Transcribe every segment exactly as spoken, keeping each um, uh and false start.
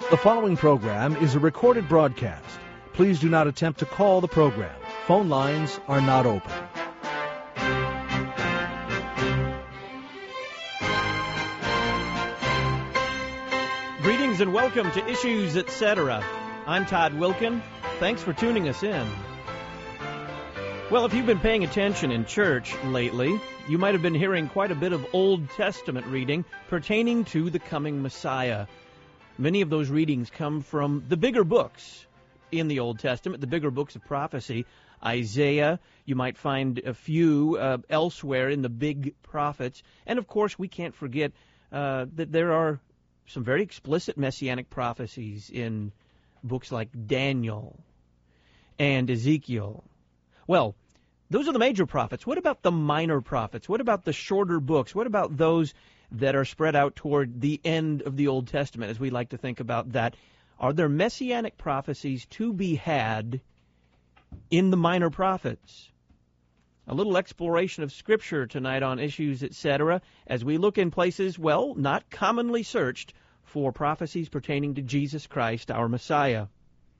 The following program is a recorded broadcast. Please do not attempt to call the program. Phone lines are not open. Greetings and welcome to Issues, et cetera. I'm Todd Wilkin. Thanks for tuning us in. Well, if you've been paying attention in church lately, you might have been hearing quite a bit of Old Testament reading pertaining to the coming Messiah. Many of those readings come from the bigger books in the Old Testament, the bigger books of prophecy. Isaiah, you might find a few uh, elsewhere in the big prophets. And, of course, we can't forget uh, that there are some very explicit messianic prophecies in books like Daniel and Ezekiel. Well, those are the major prophets. What about the minor prophets? What about the shorter books? What about those that are spread out toward the end of the Old Testament, as we like to think about that? Are there messianic prophecies to be had in the minor prophets? A little exploration of Scripture tonight on Issues, et cetera, as we look in places, well, not commonly searched for prophecies pertaining to Jesus Christ, our Messiah.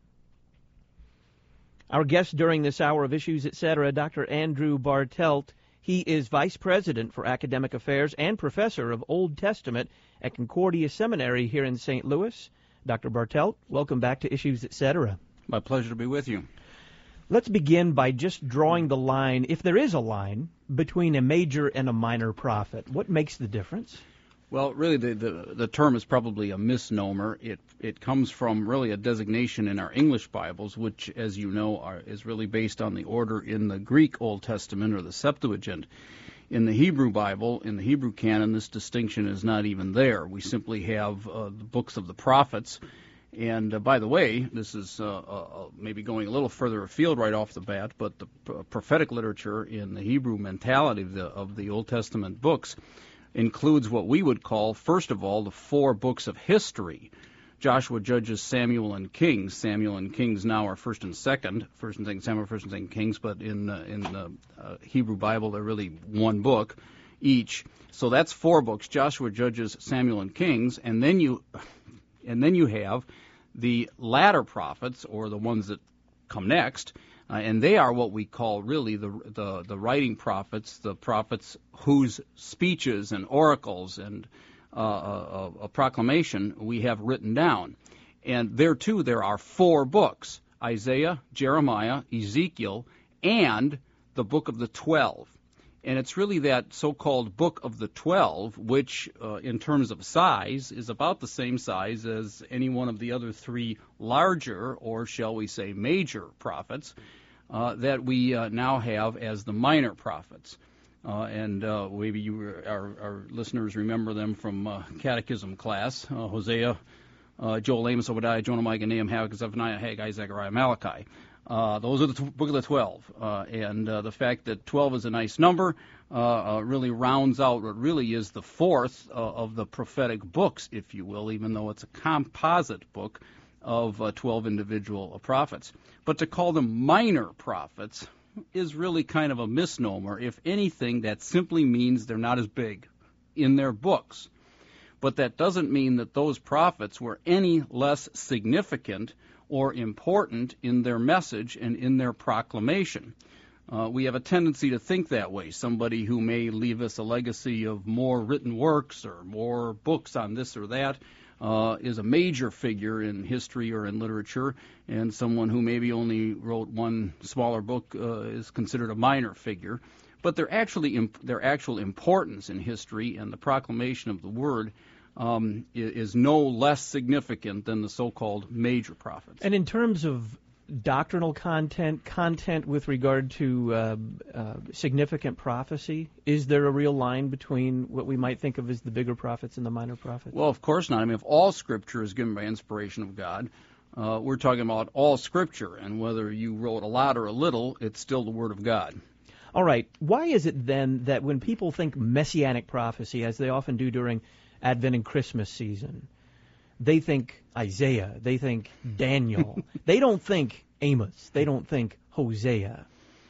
Our guest during this hour of Issues, et cetera, Doctor Andrew Bartelt. He is Vice President for Academic Affairs and Professor of Old Testament at Concordia Seminary here in Saint Louis. Doctor Bartelt, welcome back to Issues, et cetera. My pleasure to be with you. Let's begin by just drawing the line, if there is a line, between a major and a minor prophet. What makes the difference? Well, really, the, the, the term is probably a misnomer. It it comes from really a designation in our English Bibles, which, as you know, are, is really based on the order in the Greek Old Testament, or the Septuagint. In the Hebrew Bible, in the Hebrew canon, this distinction is not even there. We simply have uh, the books of the prophets. And uh, by the way, this is uh, uh, maybe going a little further afield right off the bat, but the p- prophetic literature in the Hebrew mentality of the, of the Old Testament books includes what we would call, first of all, the four books of history. Joshua, Judges, Samuel, and Kings. Samuel and Kings now are first and second, first and second Samuel, first and second Kings, but in uh, in the uh, Hebrew Bible they're really one book each. So that's four books: Joshua, Judges, Samuel, and Kings, and then you and then you have the latter prophets, or the ones that come next. Uh, and they are what we call really the, the the writing prophets, the prophets whose speeches and oracles and uh, a, a proclamation we have written down. And there, too, there are four books: Isaiah, Jeremiah, Ezekiel, and the Book of the Twelve. And it's really that so-called Book of the Twelve, which, uh, in terms of size, is about the same size as any one of the other three larger, or shall we say major prophets, uh, that we uh, now have as the minor prophets. Uh, and uh, maybe you, our, our listeners remember them from uh, catechism class: uh, Hosea, uh, Joel, Amos, Obadiah, Jonah, Micah, Nahum, Habakkuk, Zephaniah, Haggai, Zechariah, Malachi. Uh, those are the t- Book of the Twelve, uh, and uh, the fact that twelve is a nice number uh, uh, really rounds out what really is the fourth uh, of the prophetic books, if you will, even though it's a composite book of uh, twelve individual uh, prophets. But to call them minor prophets is really kind of a misnomer. If anything, that simply means they're not as big in their books. But that doesn't mean that those prophets were any less significant or important in their message and in their proclamation. Uh, we have a tendency to think that way. Somebody who may leave us a legacy of more written works or more books on this or that uh, is a major figure in history or in literature, and someone who maybe only wrote one smaller book uh, is considered a minor figure. But their actually imp- their actual importance in history and the proclamation of the Word Um, is no less significant than the so-called major prophets. And in terms of doctrinal content, content with regard to uh, uh, significant prophecy, is there a real line between what we might think of as the bigger prophets and the minor prophets? Well, of course not. I mean, if all Scripture is given by inspiration of God, uh, we're talking about all Scripture, and whether you wrote a lot or a little, it's still the Word of God. All right. Why is it then that when people think messianic prophecy, as they often do during Advent and Christmas season, they think Isaiah, they think Daniel. They don't think Amos. They don't think Hosea.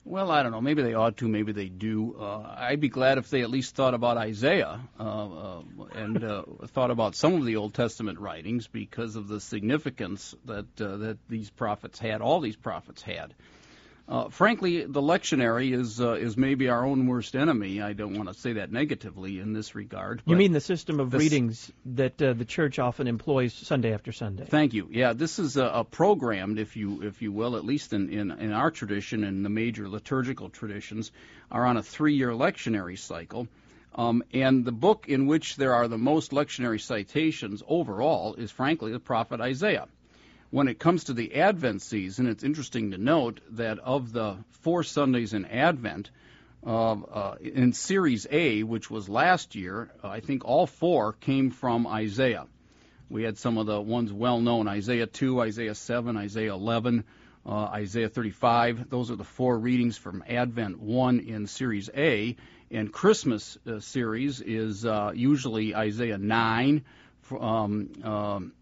Well, I don't know. Maybe they ought to. Maybe they do. Uh, I'd be glad if they at least thought about Isaiah uh, uh, and uh, thought about some of the Old Testament writings because of the significance that uh, that these prophets had. All these prophets had. Uh, frankly, the lectionary is uh, is maybe our own worst enemy. I don't want to say that negatively in this regard. You mean the system of this, readings that uh, the church often employs Sunday after Sunday? Thank you. Yeah, this is a, a programmed, if you if you will, at least in, in, in our tradition and the major liturgical traditions, are on a three-year lectionary cycle. Um, and the book in which there are the most lectionary citations overall is, frankly, the prophet Isaiah. When it comes to the Advent season, it's interesting to note that of the four Sundays in Advent, uh, uh, in Series A, which was last year, uh, I think all four came from Isaiah. We had some of the ones well-known, Isaiah two, Isaiah seven, Isaiah eleven, uh, Isaiah thirty-five. Those are the four readings from Advent one in Series A. And Christmas uh, series is uh, usually Isaiah nine, um, um,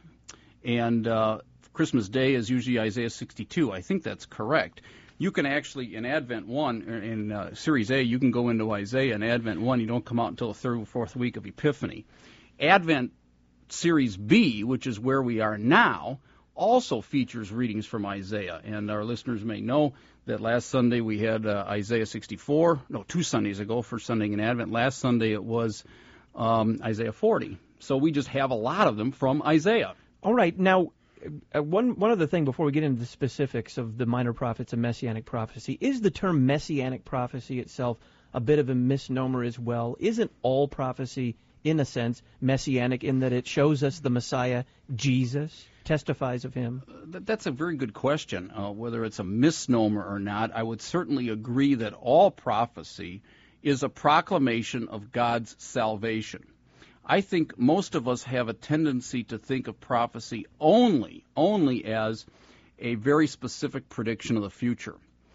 and uh, Christmas Day is usually Isaiah sixty-two. I think that's correct. You can actually, in Advent one, in uh, Series A, you can go into Isaiah in Advent one. You don't come out until the third or fourth week of Epiphany. Advent Series B, which is where we are now, also features readings from Isaiah. And our listeners may know that last Sunday we had uh, Isaiah sixty-four. No, two Sundays ago, first Sunday in Advent. Last Sunday it was um, Isaiah forty. So we just have a lot of them from Isaiah. All right. Now, uh, one one other thing before we get into the specifics of the minor prophets and messianic prophecy, is the term messianic prophecy itself a bit of a misnomer as well? Isn't all prophecy, in a sense, messianic in that it shows us the Messiah, Jesus, testifies of him? Uh, that's a very good question. Uh, whether it's a misnomer or not, I would certainly agree that all prophecy is a proclamation of God's salvation. I think most of us have a tendency to think of prophecy only, only as a very specific prediction of the future.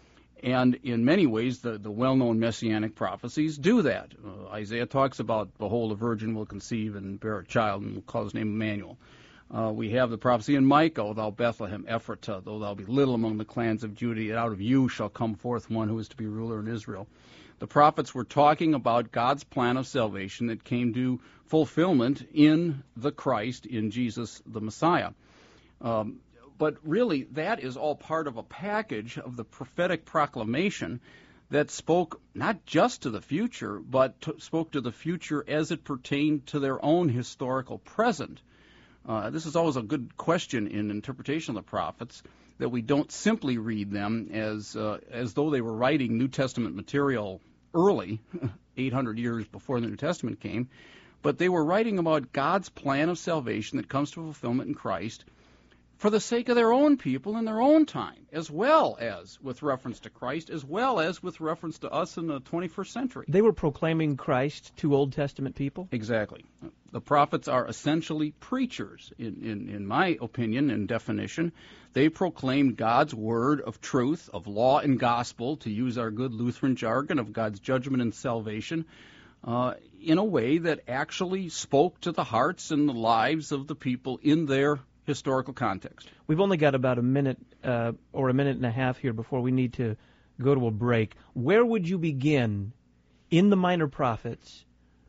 And in many ways, the, the well-known messianic prophecies do that. Uh, Isaiah talks about, behold, a virgin will conceive and bear a child and will call his name Emmanuel. Uh, we have the prophecy in Micah, O thou Bethlehem Ephratah, though thou be little among the clans of Judah, yet out of you shall come forth one who is to be ruler in Israel. The prophets were talking about God's plan of salvation that came to fulfillment in the Christ, in Jesus the Messiah. Um, but really, that is all part of a package of the prophetic proclamation that spoke not just to the future, but to, spoke to the future as it pertained to their own historical present. Uh, this is always a good question in interpretation of the prophets, that we don't simply read them as uh, as though they were writing New Testament material early, eight hundred years before the New Testament came, but they were writing about God's plan of salvation that comes to fulfillment in Christ for the sake of their own people in their own time, as well as with reference to Christ, as well as with reference to us in the twenty-first century. They were proclaiming Christ to Old Testament people? Exactly. The prophets are essentially preachers, in, in, in my opinion and definition. They proclaimed God's word of truth, of law and gospel, to use our good Lutheran jargon, of God's judgment and salvation, uh, in a way that actually spoke to the hearts and the lives of the people in their historical context. We've only got about a minute uh, or a minute and a half here before we need to go to a break. Where would you begin in the minor prophets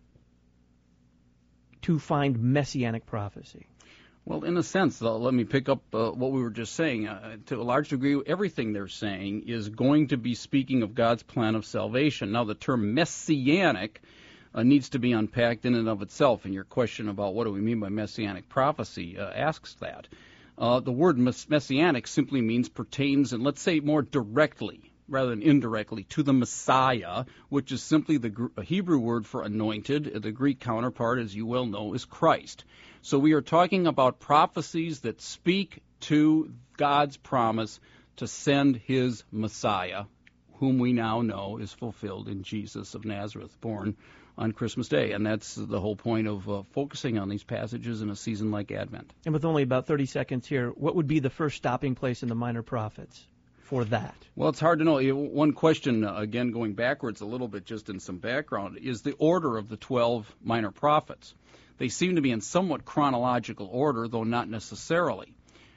to find messianic prophecy? Well, in a sense, though, let me pick up uh, what we were just saying. Uh, to a large degree, everything they're saying is going to be speaking of God's plan of salvation. Now, the term messianic uh, needs to be unpacked in and of itself, and your question about what do we mean by messianic prophecy uh, asks that. Uh, the word mess- messianic simply means pertains, and let's say more directly, rather than indirectly, to the Messiah, which is simply the Gr- Hebrew word for anointed. The Greek counterpart, as you well know, is Christ. So we are talking about prophecies that speak to God's promise to send his Messiah, whom we now know is fulfilled in Jesus of Nazareth, born on Christmas Day. And that's the whole point of uh, focusing on these passages in a season like Advent. And with only about thirty seconds here, what would be the first stopping place in the minor prophets for that? Well, it's hard to know. One question, uh, again, going backwards a little bit just in some background, is the order of the twelve minor prophets. They seem to be in somewhat chronological order, though not necessarily.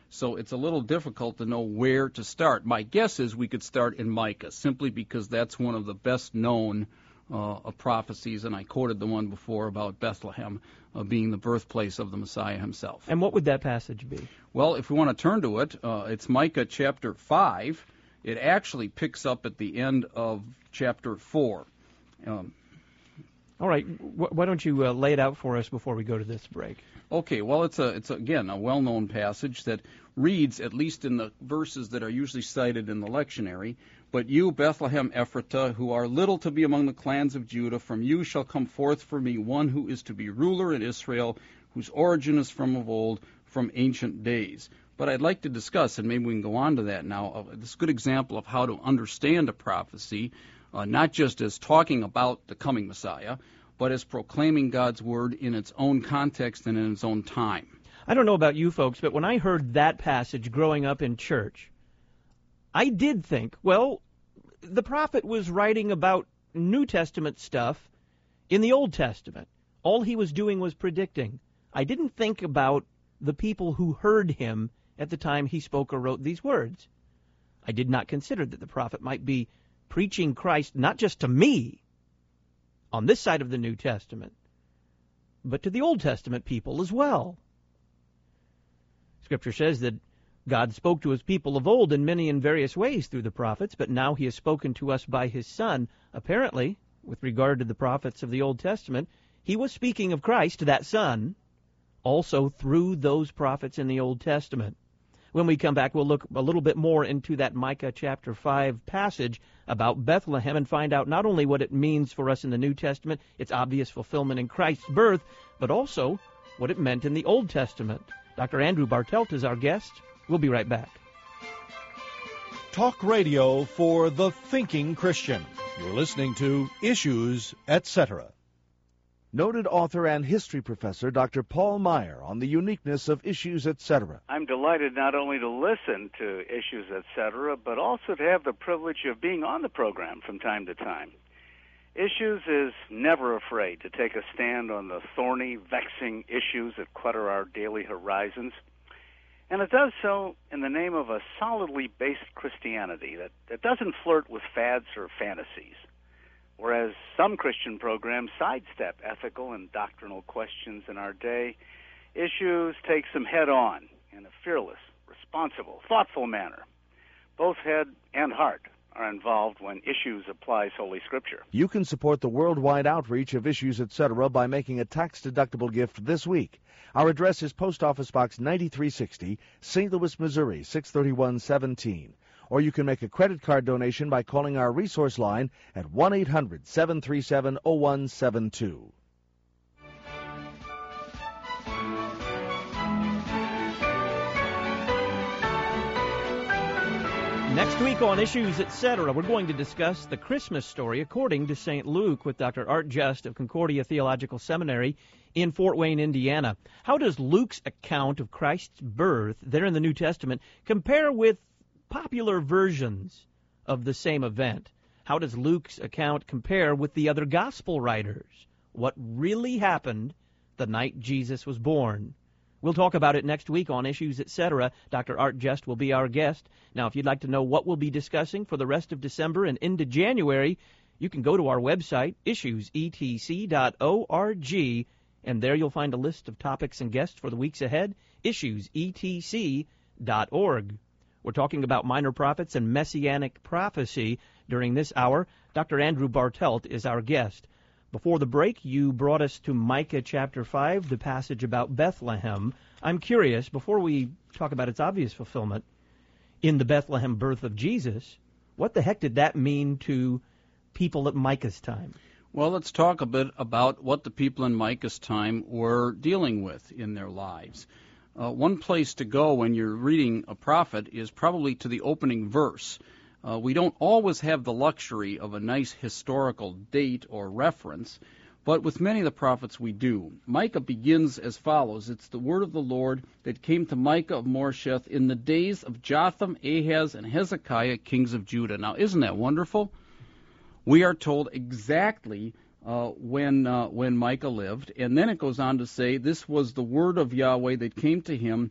So it's a little difficult to know where to start. My guess is we could start in Micah, simply because that's one of the best known uh, of prophecies, and I quoted the one before about Bethlehem uh, being the birthplace of the Messiah himself. And what would that passage be? Well, if we want to turn to it, uh, it's Micah chapter five. It actually picks up at the end of chapter four. Um, All right, why don't you uh, lay it out for us before we go to this break? Okay, well, it's a it's again a well-known passage that reads, at least in the verses that are usually cited in the lectionary, "But you, Bethlehem Ephratah, who are little to be among the clans of Judah, from you shall come forth for me one who is to be ruler in Israel, whose origin is from of old, from ancient days." But I'd like to discuss, and maybe we can go on to that now, uh, this good example of how to understand a prophecy, uh, not just as talking about the coming Messiah, but as proclaiming God's word in its own context and in its own time. I don't know about you folks, but when I heard that passage growing up in church, I did think, well, the prophet was writing about New Testament stuff in the Old Testament. All he was doing was predicting. I didn't think about the people who heard him at the time he spoke or wrote these words. I did not consider that the prophet might be preaching Christ not just to me, on this side of the New Testament, but to the Old Testament people as well. Scripture says that God spoke to his people of old in many and various ways through the prophets, but now he has spoken to us by his Son. Apparently, with regard to the prophets of the Old Testament, he was speaking of Christ, that Son, also through those prophets in the Old Testament. When we come back, we'll look a little bit more into that Micah chapter five passage about Bethlehem and find out not only what it means for us in the New Testament, its obvious fulfillment in Christ's birth, but also what it meant in the Old Testament. Doctor Andrew Bartelt is our guest. We'll be right back. Talk radio for the thinking Christian. You're listening to Issues, et cetera. Noted author and history professor Doctor Paul Meyer on the uniqueness of Issues, et cetera. I'm delighted not only to listen to Issues, et cetera, but also to have the privilege of being on the program from time to time. Issues is never afraid to take a stand on the thorny, vexing issues that clutter our daily horizons. And it does so in the name of a solidly based Christianity that, that doesn't flirt with fads or fantasies. Whereas some Christian programs sidestep ethical and doctrinal questions in our day, Issues takes them head-on in a fearless, responsible, thoughtful manner. Both head and heart are involved when Issues applies Holy Scripture. You can support the worldwide outreach of Issues, et cetera by making a tax-deductible gift this week. Our address is Post Office Box ninety-three sixty, Saint Louis, Missouri, six thirty-one seventeen. Or you can make a credit card donation by calling our resource line at one eight hundred seven three seven oh one seven two. Next week on Issues, et cetera, we're going to discuss the Christmas story according to Saint Luke with Doctor Art Just of Concordia Theological Seminary in Fort Wayne, Indiana. How does Luke's account of Christ's birth there in the New Testament compare with popular versions of the same event? How does Luke's account compare with the other gospel writers? What really happened the night Jesus was born? We'll talk about it next week on Issues, et cetera. Doctor Art Just will be our guest. Now, if you'd like to know what we'll be discussing for the rest of December and into January, you can go to our website, issues e t c dot org, and there you'll find a list of topics and guests for the weeks ahead, issues e t c dot org. We're talking about minor prophets and messianic prophecy during this hour. Doctor Andrew Bartelt is our guest. Before the break, you brought us to Micah chapter five, the passage about Bethlehem. I'm curious, before we talk about its obvious fulfillment in the Bethlehem birth of Jesus, what the heck did that mean to people at Micah's time? Well, let's talk a bit about what the people in Micah's time were dealing with in their lives. Uh, one place to go when you're reading a prophet is probably to the opening verse. Uh, we don't always have the luxury of a nice historical date or reference, but with many of the prophets we do. Micah begins as follows. It's the word of the Lord that came to Micah of Moresheth in the days of Jotham, Ahaz, and Hezekiah, kings of Judah. Now, isn't that wonderful? We are told exactly Uh, when uh, when Micah lived, and then it goes on to say this was the word of Yahweh that came to him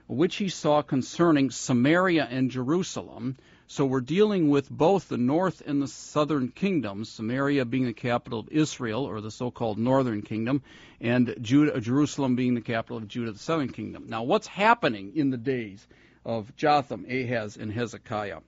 which he saw concerning Samaria and Jerusalem. So we're dealing with both the north and the southern kingdoms, Samaria being the capital of Israel, or the so-called northern kingdom, and Judah, Jerusalem being the capital of Judah, the southern kingdom. Now, what's happening in the days of Jotham, Ahaz, and Hezekiah?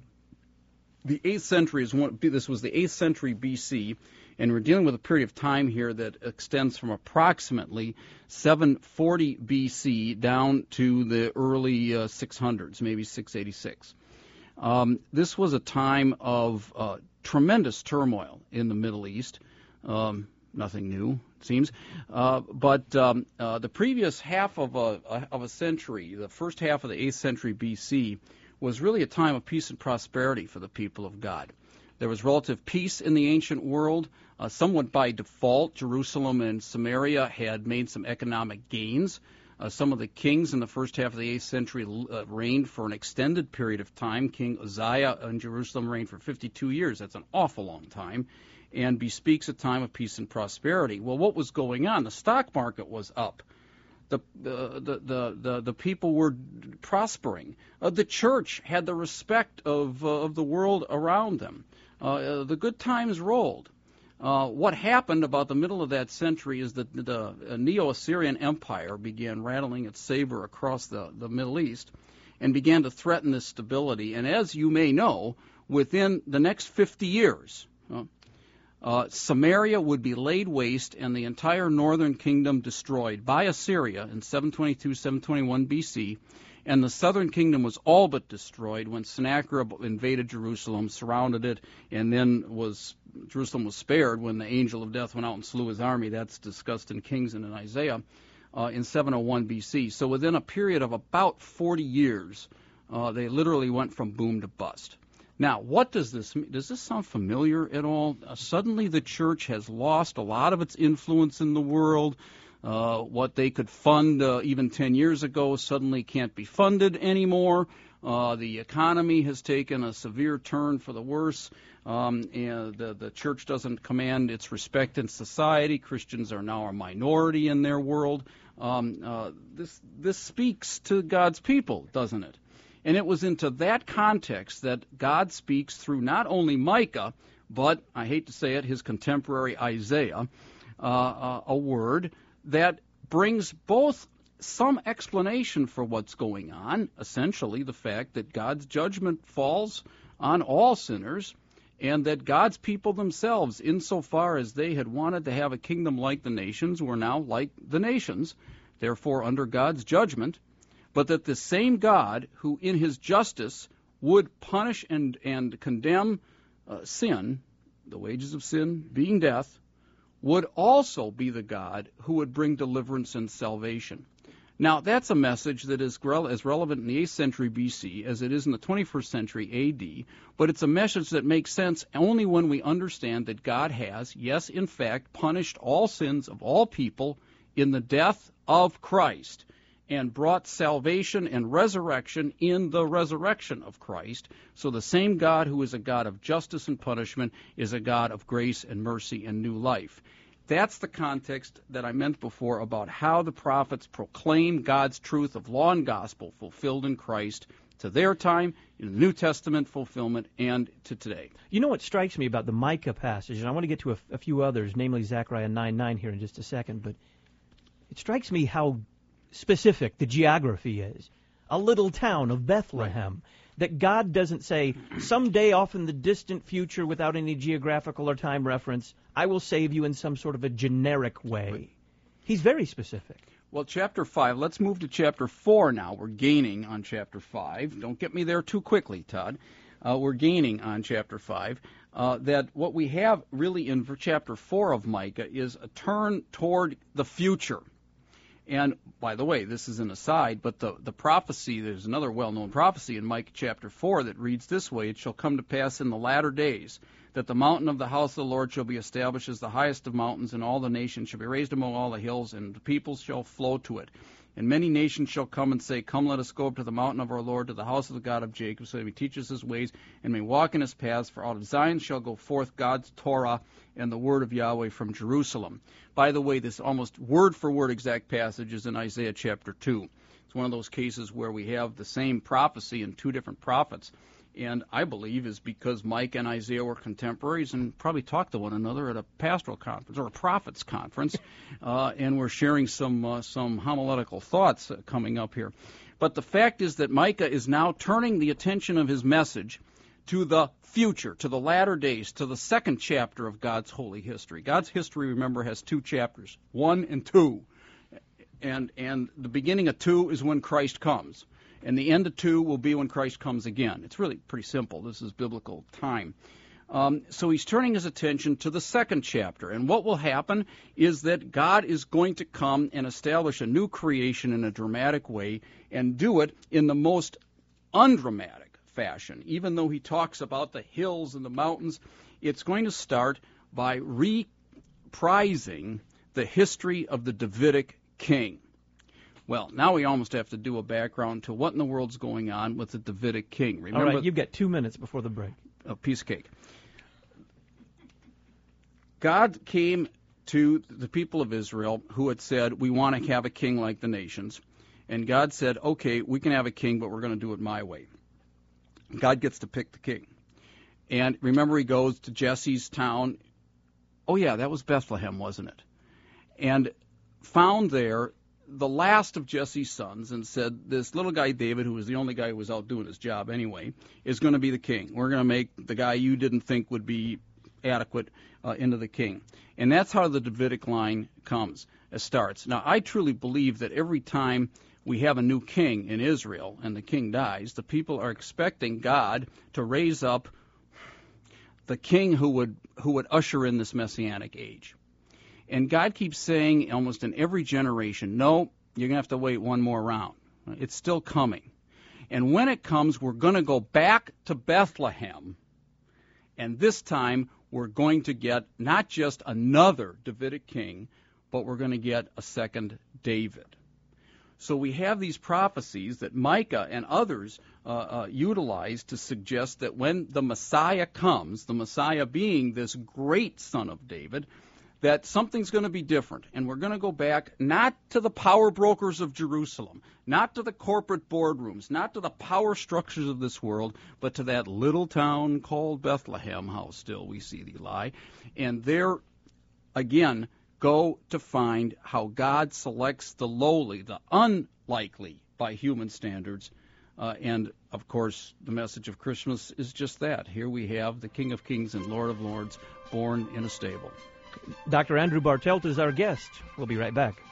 The eighth century is one. This was the eighth century B C, and we're dealing with a period of time here that extends from approximately seven forty B C down to the early uh, six hundreds, maybe six eighty-six. Um, this was a time of uh, tremendous turmoil in the Middle East. Um, nothing new, it seems. Uh, but um, uh, the previous half of a, of a century, the first half of the eighth century B C, was really a time of peace and prosperity for the people of God. There was relative peace in the ancient world. Uh, somewhat by default, Jerusalem and Samaria had made some economic gains. Uh, some of the kings in the first half of the eighth century uh, reigned for an extended period of time. King Uzziah in Jerusalem reigned for fifty-two years. That's an awful long time, and bespeaks a time of peace and prosperity. Well, what was going on? The stock market was up. The, uh, the, the, the, the people were prospering. Uh, the church had the respect of, uh, of the world around them. Uh, the good times rolled. Uh, what happened about the middle of that century is that the uh, Neo-Assyrian Empire began rattling its saber across the, the Middle East and began to threaten this stability. And as you may know, within the next fifty years, uh, uh, Samaria would be laid waste and the entire northern kingdom destroyed by Assyria in seven twenty-two, seven twenty-one B C, and the southern kingdom was all but destroyed when Sennacherib invaded Jerusalem, surrounded it, and then was Jerusalem was spared when the angel of death went out and slew his army. That's discussed in Kings and in Isaiah uh, in seven oh one B C. So within a period of about forty years, uh, they literally went from boom to bust. Now, what does this mean? Does this sound familiar at all? Uh, suddenly the church has lost a lot of its influence in the world. Uh, what they could fund uh, even ten years ago suddenly can't be funded anymore. Uh, the economy has taken a severe turn for the worse, um, and the, the church doesn't command its respect in society. Christians are now a minority in their world. Um, uh, this this speaks to God's people, doesn't it? And it was into that context that God speaks through not only Micah, but, I hate to say it, his contemporary Isaiah, uh, uh, a word that brings both some explanation for what's going on, essentially the fact that God's judgment falls on all sinners, and that God's people themselves, insofar as they had wanted to have a kingdom like the nations, were now like the nations, therefore under God's judgment, but that the same God who in his justice would punish and, and condemn uh, sin, the wages of sin being death, would also be the God who would bring deliverance and salvation. Now, that's a message that is as relevant in the eighth century B C as it is in the twenty-first century A D, but it's a message that makes sense only when we understand that God has, yes, in fact, punished all sins of all people in the death of Christ, and brought salvation and resurrection in the resurrection of Christ. So the same God who is a God of justice and punishment is a God of grace and mercy and new life. That's the context that I meant before about how the prophets proclaim God's truth of law and gospel fulfilled in Christ to their time, in the New Testament fulfillment, and to today. You know what strikes me about the Micah passage, and I want to get to a, a few others, namely Zechariah nine nine here in just a second, but it strikes me how specific the geography is. A little town of Bethlehem. Right. That God doesn't say, someday off in the distant future without any geographical or time reference, I will save you in some sort of a generic way. Right. He's very specific. Well, chapter five, let's move to chapter four now. We're gaining on chapter five. Don't get me there too quickly, Todd. Uh, we're gaining on chapter five. Uh, that what we have really in chapter four of Micah is a turn toward the future. And, by the way, this is an aside, but the, the prophecy, there's another well-known prophecy in Micah chapter four that reads this way: It shall come to pass in the latter days that the mountain of the house of the Lord shall be established as the highest of mountains, and all the nations shall be raised among all the hills, and the peoples shall flow to it. And many nations shall come and say, Come, let us go up to the mountain of our Lord, to the house of the God of Jacob, so that he teach us his ways, and may walk in his paths. For out of Zion shall go forth God's Torah and the word of Yahweh from Jerusalem. By the way, this almost word-for-word exact passage is in Isaiah chapter two. It's one of those cases where we have the same prophecy in two different prophets. And I believe is because Micah and Isaiah were contemporaries and probably talked to one another at a pastoral conference or a prophets conference, uh, and we're sharing some uh, some homiletical thoughts uh, coming up here. But the fact is that Micah is now turning the attention of his message to the future, to the latter days, to the second chapter of God's holy history. God's history, remember, has two chapters, one and two. And, and the beginning of two is when Christ comes. And the end of two will be when Christ comes again. It's really pretty simple. This is biblical time. Um, so he's turning his attention to the second chapter. And what will happen is that God is going to come and establish a new creation in a dramatic way and do it in the most undramatic fashion. Even though he talks about the hills and the mountains, it's going to start by reprising the history of the Davidic king. Well, now we almost have to do a background to what in the world's going on with the Davidic king. Remember, all right, you've got two minutes before the break. A piece of cake. God came to the people of Israel who had said, we want to have a king like the nations. And God said, okay, we can have a king, but we're going to do it my way. God gets to pick the king. And remember, he goes to Jesse's town. Oh, yeah, that was Bethlehem, wasn't it? And found there the last of Jesse's sons and said, this little guy David, who was the only guy who was out doing his job anyway, is going to be the king. We're going to make the guy you didn't think would be adequate uh, into the king. And that's how the Davidic line comes, uh, starts. Now, I truly believe that every time we have a new king in Israel and the king dies, the people are expecting God to raise up the king who would who would usher in this messianic age. And God keeps saying almost in every generation, no, you're going to have to wait one more round. It's still coming. And when it comes, we're going to go back to Bethlehem. And this time, we're going to get not just another Davidic king, but we're going to get a second David. So we have these prophecies that Micah and others uh, uh, utilize to suggest that when the Messiah comes, the Messiah being this great son of David, that something's going to be different, and we're going to go back not to the power brokers of Jerusalem, not to the corporate boardrooms, not to the power structures of this world, but to that little town called Bethlehem, how still we see thee lie, and there, again, go to find how God selects the lowly, the unlikely by human standards, uh, and, of course, the message of Christmas is just that. Here we have the King of Kings and Lord of Lords born in a stable. Doctor Andrew Bartelt is our guest. We'll be right back.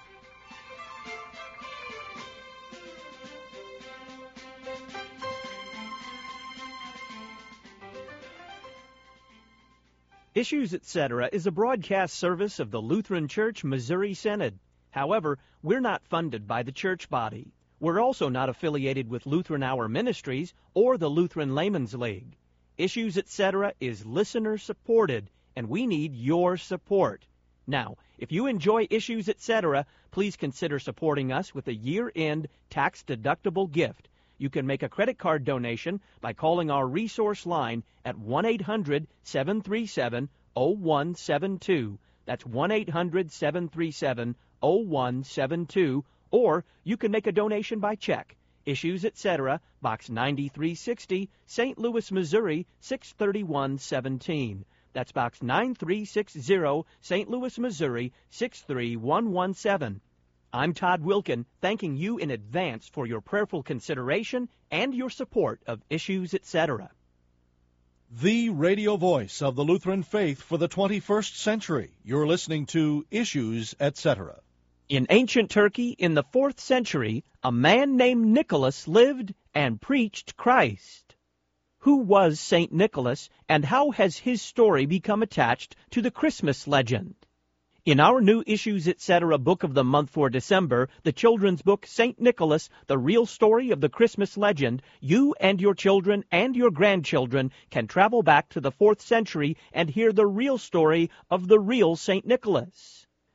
Issues, et cetera is a broadcast service of the Lutheran Church Missouri Synod. However, we're not funded by the church body. We're also not affiliated with Lutheran Hour Ministries or the Lutheran Layman's League. Issues, et cetera is listener-supported, and we need your support. Now, if you enjoy Issues, et cetera, please consider supporting us with a year-end tax-deductible gift. You can make a credit card donation by calling our resource line at one eight hundred seven three seven oh one seven two. That's one eight hundred seven three seven oh one seven two. Or you can make a donation by check. Issues, et cetera, Box ninety-three sixty, Saint Louis, Missouri, six thirty-one seventeen. That's Box nine three six zero, Saint Louis, Missouri, six three one one seven. I'm Todd Wilkin, thanking you in advance for your prayerful consideration and your support of Issues, et cetera. The radio voice of the Lutheran faith for the twenty-first century. You're listening to Issues, et cetera. In ancient Turkey, in the fourth century, a man named Nicholas lived and preached Christ. Who was Saint Nicholas, and how has his story become attached to the Christmas legend? In our new Issues, et cetera book of the month for December, the children's book Saint Nicholas, The Real Story of the Christmas Legend, you and your children and your grandchildren can travel back to the fourth century and hear the real story of the real Saint Nicholas.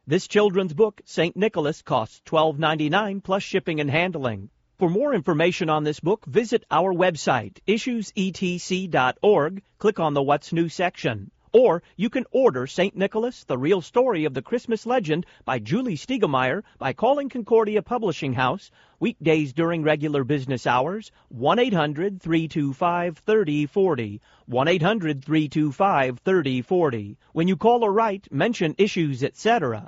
This children's book, Saint Nicholas, costs twelve ninety-nine plus shipping and handling. For more information on this book, visit our website, issues e t c dot org. Click on the What's New section. Or you can order Saint Nicholas, The Real Story of the Christmas Legend by Julie Stiegemeyer by calling Concordia Publishing House, weekdays during regular business hours, one eight hundred, three two five, three oh four oh, one eight hundred, three two five, three oh four oh. When you call or write, mention Issues, et cetera.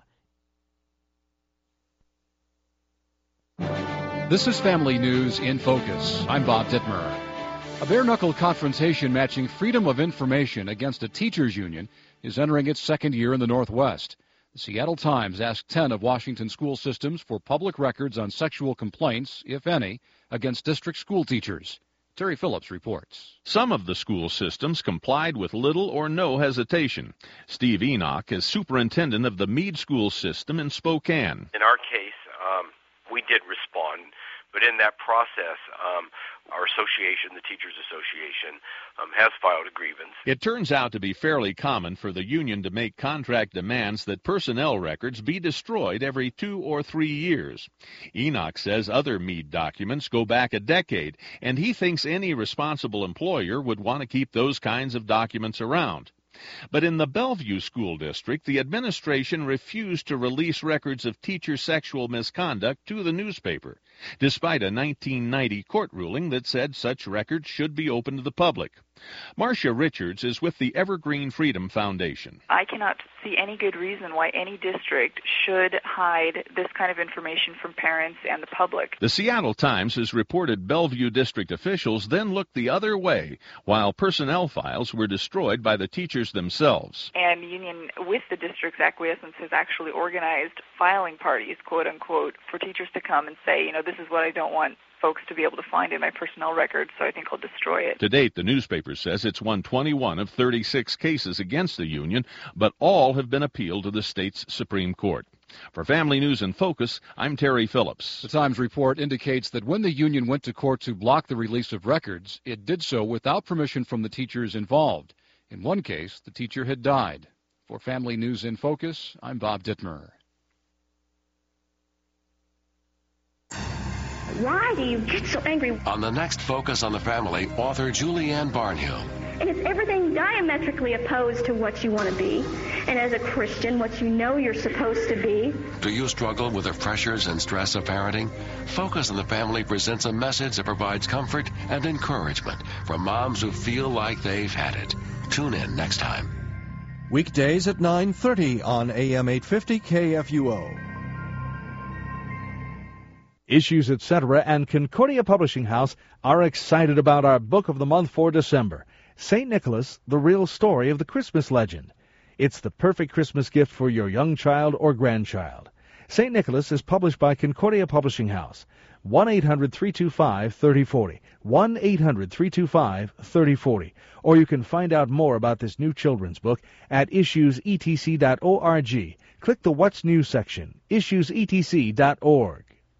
This is Family News in Focus. I'm Bob Dittmer. A bare-knuckle confrontation matching freedom of information against a teachers' union is entering its second year in the Northwest. The Seattle Times asked ten of Washington school systems for public records on sexual complaints, if any, against district school teachers. Terry Phillips reports. Some of the school systems complied with little or no hesitation. Steve Enoch is superintendent of the Meade School System in Spokane. In our case, um, we did respond, but in that process, um, our association, the Teachers Association, um, has filed a grievance. It turns out to be fairly common for the union to make contract demands that personnel records be destroyed every two or three years. Enoch says other Meade documents go back a decade, and he thinks any responsible employer would want to keep those kinds of documents around. But in the Bellevue School District, the administration refused to release records of teacher sexual misconduct to the newspaper, despite a nineteen ninety court ruling that said such records should be open to the public. Marcia Richards is with the Evergreen Freedom Foundation. I cannot see any good reason why any district should hide this kind of information from parents and the public. The Seattle Times has reported Bellevue district officials then looked the other way while personnel files were destroyed by the teachers themselves. And the union, with the district's acquiescence, has actually organized filing parties, quote unquote, for teachers to come and say, you know, this is what I don't want folks to be able to find in my personnel records, so I think I'll destroy it. To date, the newspaper says it's won twenty-one of thirty-six cases against the union, but all have been appealed to the state's Supreme Court. For Family News in Focus, I'm Terry Phillips. The Times report indicates that when the union went to court to block the release of records, it did so without permission from the teachers involved. In one case, the teacher had died. For Family News in Focus, I'm Bob Dittmer. Why do you get so angry? On the next Focus on the Family, author Julianne Barnhill. And it's everything diametrically opposed to what you want to be. And as a Christian, what you know you're supposed to be. Do you struggle with the pressures and stress of parenting? Focus on the Family presents a message that provides comfort and encouragement from moms who feel like they've had it. Tune in next time. Weekdays at nine thirty on A M eight fifty K F U O. Issues, et cetera, and Concordia Publishing House are excited about our book of the month for December, Saint Nicholas, The Real Story of the Christmas Legend. It's the perfect Christmas gift for your young child or grandchild. Saint Nicholas is published by Concordia Publishing House, one eight hundred, three two five, three oh four oh, one eight hundred, three two five, three oh four oh. Or you can find out more about this new children's book at issues e t c dot org. Click the What's New section, issues e t c dot org.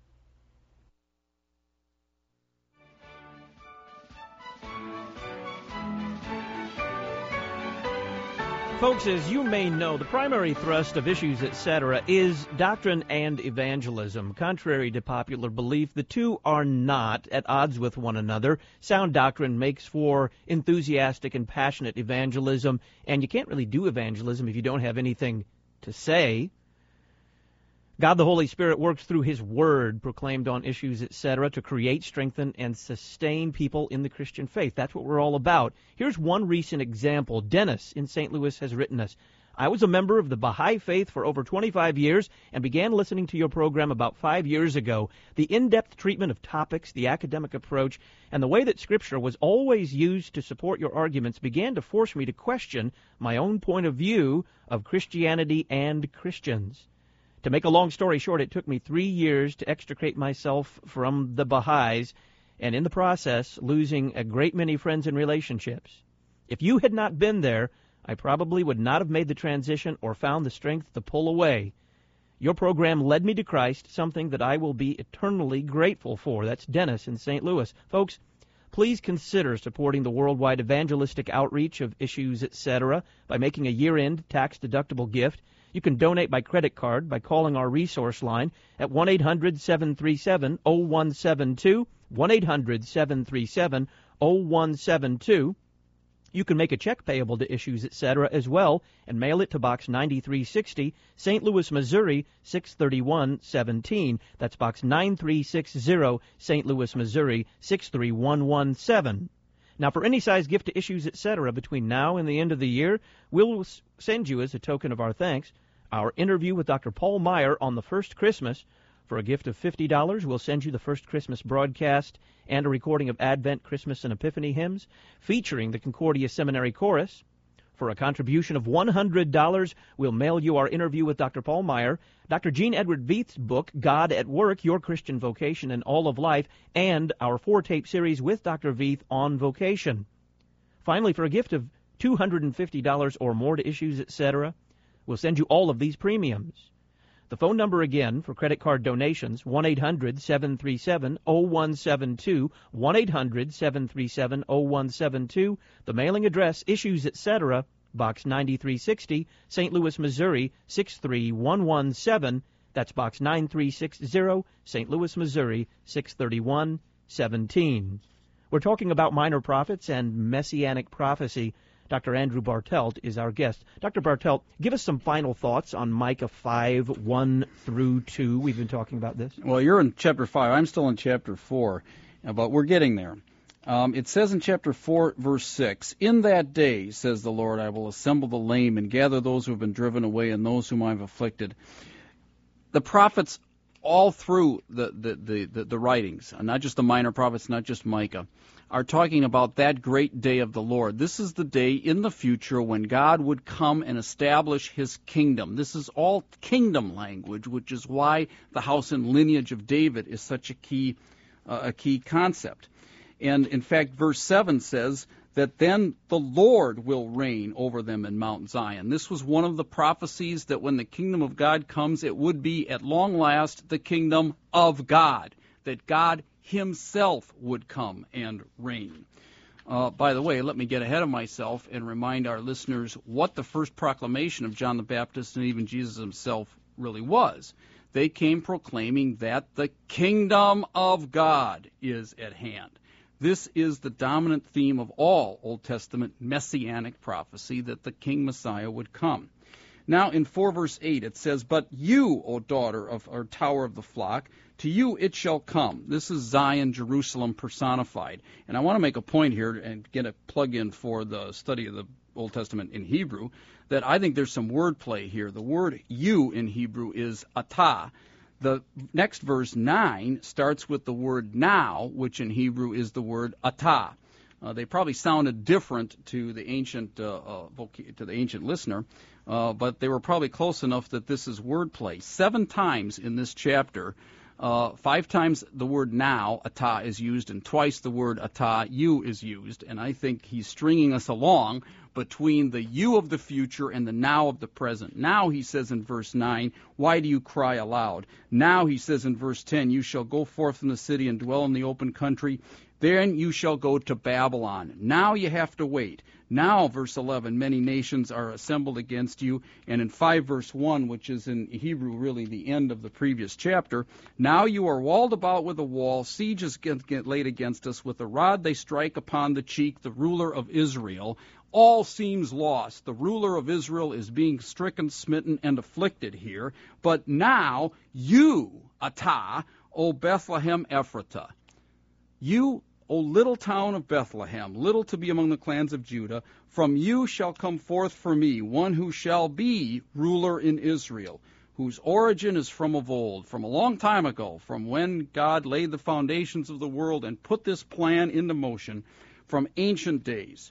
Folks, as you may know, the primary thrust of Issues, et cetera, is doctrine and evangelism. Contrary to popular belief, the two are not at odds with one another. Sound doctrine makes for enthusiastic and passionate evangelism, and you can't really do evangelism if you don't have anything to say. God the Holy Spirit works through His Word, proclaimed on Issues, et cetera, to create, strengthen, and sustain people in the Christian faith. That's what we're all about. Here's one recent example. Dennis in Saint Louis has written us, I was a member of the Baha'i faith for over twenty-five years and began listening to your program about five years ago. The in-depth treatment of topics, the academic approach, and the way that Scripture was always used to support your arguments began to force me to question my own point of view of Christianity and Christians. To make a long story short, it took me three years to extricate myself from the Baha'is, and in the process, losing a great many friends and relationships. If you had not been there, I probably would not have made the transition or found the strength to pull away. Your program led me to Christ, something that I will be eternally grateful for. That's Dennis in Saint Louis. Folks, please consider supporting the worldwide evangelistic outreach of Issues, et cetera, by making a year-end tax-deductible gift. You can donate by credit card by calling our resource line at one eight hundred seven three seven oh one seven two, one eight hundred seven three seven oh one seven two. You can make a check payable to Issues, et cetera as well and mail it to Box ninety-three sixty, Saint Louis, Missouri, six thirty-one seventeen. That's Box ninety-three sixty, Saint Louis, Missouri, six three one one seven. Now, for any size gift to Issues, et cetera between now and the end of the year, we'll send you, as a token of our thanks, our interview with Doctor Paul Meier on the first Christmas. For a gift of fifty dollars, we'll send you the first Christmas broadcast and a recording of Advent, Christmas, and Epiphany hymns featuring the Concordia Seminary Chorus. For a contribution of one hundred dollars, we'll mail you our interview with Doctor Paul Meier, Doctor Gene Edward Veith's book, God at Work, Your Christian Vocation and All of Life, and our four-tape series with Doctor Veith on vocation. Finally, for a gift of two hundred fifty dollars or more to Issues, et cetera, we'll send you all of these premiums. The phone number again for credit card donations, one eight hundred seven three seven oh one seven two, one eight hundred seven three seven oh one seven two. The mailing address, Issues, et cetera, Box ninety-three sixty, Saint Louis, Missouri, six three one one seven. That's Box ninety-three sixty, Saint Louis, Missouri, six thirty-one seventeen. We're talking about minor prophets and messianic prophecy. Doctor Andrew Bartelt is our guest. Doctor Bartelt, give us some final thoughts on Micah five, one through two. We've been talking about this. Well, you're in chapter five. I'm still in chapter four, but we're getting there. Um, it says in chapter four, verse six, "In that day, says the Lord, I will assemble the lame and gather those who have been driven away and those whom I have afflicted." The prophets all through the, the, the, the, the writings, not just the minor prophets, not just Micah, are talking about that great day of the Lord. This is the day in the future when God would come and establish his kingdom. This is all kingdom language, which is why the house and lineage of David is such a key, uh, a key concept. And in fact, verse seven says that then the Lord will reign over them in Mount Zion. This was one of the prophecies that when the kingdom of God comes, it would be at long last the kingdom of God, that God himself would come and reign. Uh, by the way, let me get ahead of myself and remind our listeners what the first proclamation of John the Baptist and even Jesus himself really was. They came proclaiming that the kingdom of God is at hand. This is the dominant theme of all Old Testament messianic prophecy, that the King Messiah would come. Now in four verse eight it says, "But you, O daughter of or tower of the flock, to you it shall come." This is Zion, Jerusalem personified. And I want to make a point here and get a plug-in for the study of the Old Testament in Hebrew, that I think there's some wordplay here. The word you in Hebrew is atah. The next verse, nine, starts with the word now, which in Hebrew is the word atah. Uh, they probably sounded different to the ancient uh, uh, voc- to the ancient listener, uh, but they were probably close enough that this is wordplay. Seven times in this chapter, uh, five times the word now, atah, is used, and twice the word atah, you, is used. And I think he's stringing us along between the you of the future and the now of the present. Now, he says in verse nine, "Why do you cry aloud?" Now, he says in verse ten, "You shall go forth from the city and dwell in the open country. Then you shall go to Babylon." Now you have to wait. Now, verse eleven, "Many nations are assembled against you." And in five verse one, which is in Hebrew really the end of the previous chapter, "Now you are walled about with a wall, siege is laid against us, with a rod they strike upon the cheek, the ruler of Israel. All seems lost." The ruler of Israel is being stricken, smitten, and afflicted here. "But now you, atah, O Bethlehem Ephratah, you, O little town of Bethlehem, little to be among the clans of Judah, from you shall come forth for me one who shall be ruler in Israel, whose origin is from of old, from a long time ago, from when God laid the foundations of the world and put this plan into motion, from ancient days.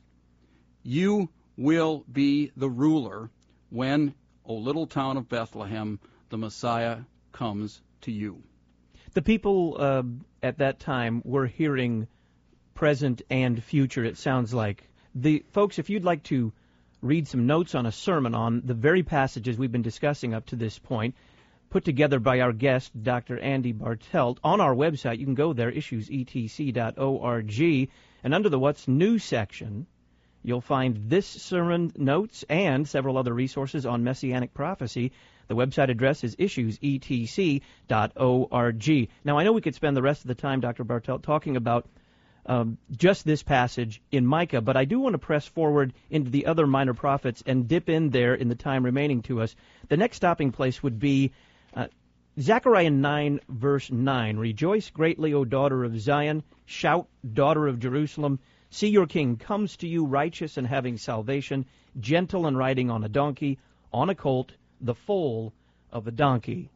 You will be the ruler when, O little town of Bethlehem, the Messiah comes to you." The people uh, at that time were hearing present and future, it sounds like. The folks, if you'd like to read some notes on a sermon on the very passages we've been discussing up to this point, put together by our guest, Doctor Andy Bartelt, on our website, you can go there, issues e t c dot org, and under the What's New section, You'll find this sermon notes and several other resources on Messianic prophecy. The website address is issues e t c dot org. Now, I know we could spend the rest of the time, Doctor Bartelt, talking about um, just this passage in Micah, but I do want to press forward into the other minor prophets and dip in there in the time remaining to us. The next stopping place would be uh, Zechariah nine, verse nine. Rejoice greatly, O daughter of Zion. Shout, daughter of Jerusalem. See, your king comes to you, righteous and having salvation, gentle and riding on a donkey, on a colt, the foal of a donkey.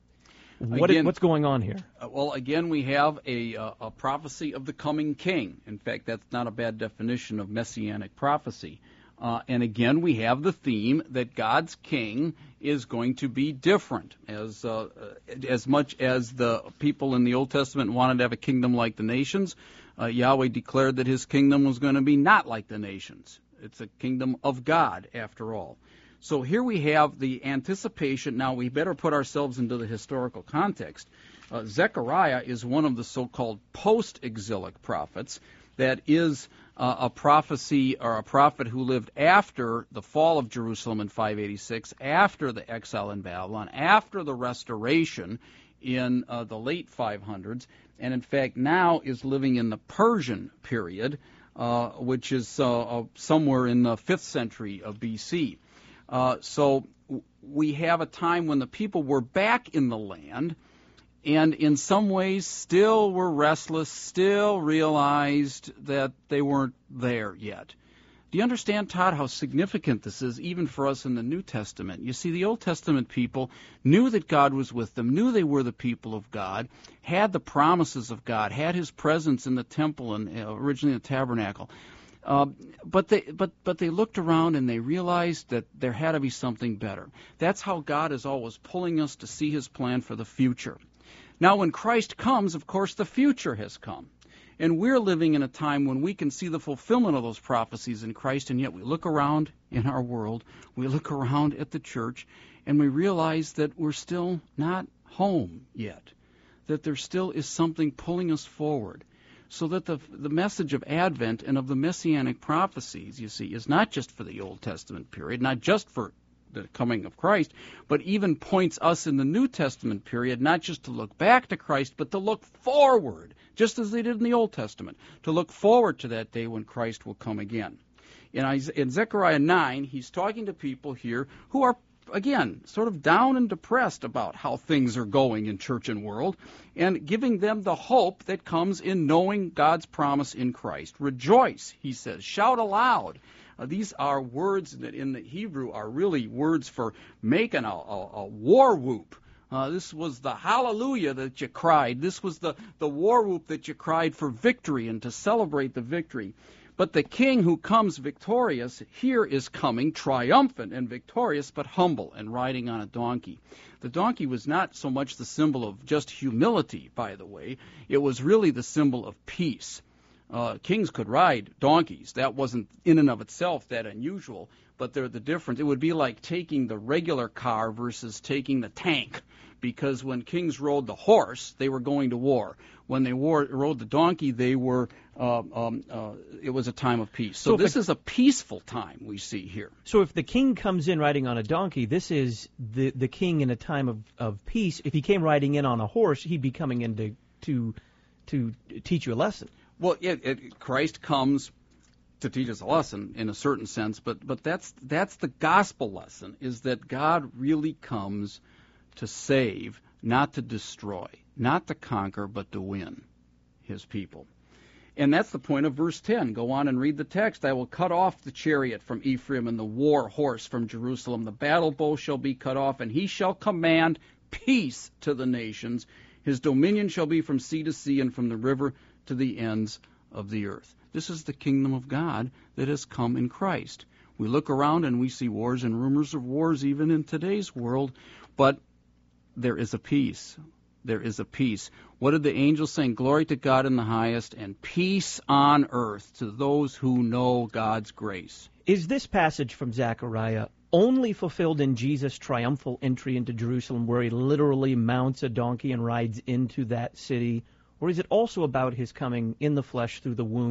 What again, is, what's going on here? Uh, well, again, we have a, uh, a prophecy of the coming king. In fact, that's not a bad definition of messianic prophecy. Uh, and again, we have the theme that God's king is going to be different. As uh, as much as the people in the Old Testament wanted to have a kingdom like the nations, uh, Yahweh declared that his kingdom was going to be not like the nations. It's a kingdom of God, after all. So here we have the anticipation. Now, we better put ourselves into the historical context. Uh, Zechariah is one of the so-called post-exilic prophets. That is uh, a prophecy or a prophet who lived after the fall of Jerusalem in five eighty-six, after the exile in Babylon, after the restoration in uh, the late five hundreds, and in fact now is living in the Persian period, uh, which is uh, uh, somewhere in the fifth century of B C. Uh, so we have a time when the people were back in the land, and in some ways still were restless, still realized that they weren't there yet. Do you understand, Todd, how significant this is, even for us in the New Testament? You see, the Old Testament people knew that God was with them, knew they were the people of God, had the promises of God, had his presence in the temple and uh, originally the tabernacle. Uh, but they but but they looked around and they realized that there had to be something better. That's how God is always pulling us to see his plan for the future. Now, when Christ comes, of course, the future has come. And we're living in a time when we can see the fulfillment of those prophecies in Christ, and yet we look around in our world, we look around at the church, and we realize that we're still not home yet, that there still is something pulling us forward. So that the the message of Advent and of the Messianic prophecies, you see, is not just for the Old Testament period, not just for the coming of Christ, but even points us in the New Testament period not just to look back to Christ, but to look forward, just as they did in the Old Testament, to look forward to that day when Christ will come again. In, in Zechariah nine, he's talking to people here who are, again, sort of down and depressed about how things are going in church and world, and giving them the hope that comes in knowing God's promise in Christ. Rejoice, he says. Shout aloud. Uh, these are words that in the Hebrew are really words for making a, a, a war whoop. Uh, this was the hallelujah that you cried. This was the, the war whoop that you cried for victory and to celebrate the victory. But the king who comes victorious here is coming triumphant and victorious, but humble and riding on a donkey. The donkey was not so much the symbol of just humility, by the way. It was really the symbol of peace. Uh, kings could ride donkeys. That wasn't in and of itself that unusual, but they're the difference. It would be like taking the regular car versus taking the tank, because when kings rode the horse, they were going to war. When they wore, rode the donkey, they were. Uh, um, uh, it was a time of peace. So, so this a, is a peaceful time we see here. So if the king comes in riding on a donkey, this is the the king in a time of, of peace. If he came riding in on a horse, he'd be coming in to to, to teach you a lesson. Well, it, it, Christ comes to teach us a lesson in a certain sense, but but that's that's the gospel lesson, is that God really comes to save, not to destroy, not to conquer, but to win his people. And that's the point of verse ten. Go on and read the text. I will cut off the chariot from Ephraim and the war horse from Jerusalem. The battle bow shall be cut off, and he shall command peace to the nations. His dominion shall be from sea to sea and from the river to the ends of the earth. This is the kingdom of God that has come in Christ. We look around and we see wars and rumors of wars even in today's world, but there is a peace. There is a peace. What did the angels sing? Glory to God in the highest and peace on earth to those who know God's grace. Is this passage from Zechariah only fulfilled in Jesus' triumphal entry into Jerusalem, where he literally mounts a donkey and rides into that city? Or is it also about his coming in the flesh through the womb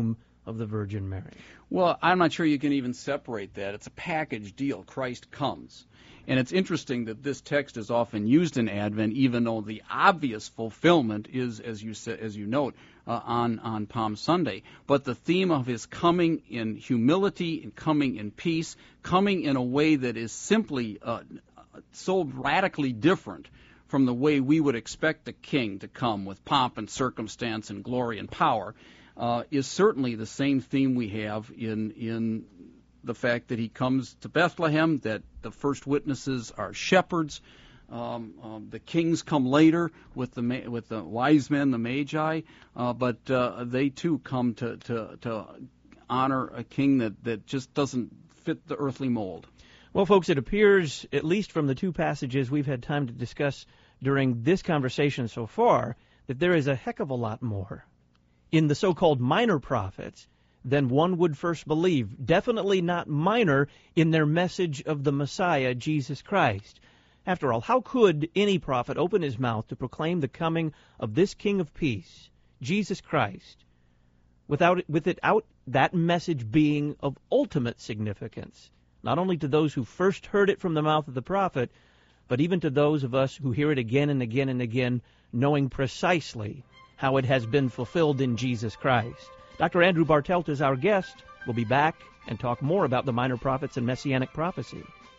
of the Virgin Mary? Well, I'm not sure you can even separate that. It's a package deal. Christ comes. And it's interesting that this text is often used in Advent, even though the obvious fulfillment is, as you say, as you note, uh, on on Palm Sunday. But the theme of his coming in humility and coming in peace, coming in a way that is simply uh, so radically different from the way we would expect the king to come with pomp and circumstance and glory and power, uh, is certainly the same theme we have in in. the fact that he comes to Bethlehem, that the first witnesses are shepherds. Um, um, the kings come later with the ma- with the wise men, the magi, uh, but uh, they too come to, to, to honor a king that, that just doesn't fit the earthly mold. Well, folks, it appears, at least from the two passages we've had time to discuss during this conversation so far, that there is a heck of a lot more in the so-called minor prophets than one would first believe. Definitely not minor in their message of the Messiah, Jesus Christ. After all, how could any prophet open his mouth to proclaim the coming of this King of Peace, Jesus Christ, without without that message being of ultimate significance, not only to those who first heard it from the mouth of the prophet, but even to those of us who hear it again and again and again, knowing precisely how it has been fulfilled in Jesus Christ? Doctor Andrew Bartelt is our guest. We'll be back and talk more about the minor prophets and messianic prophecy.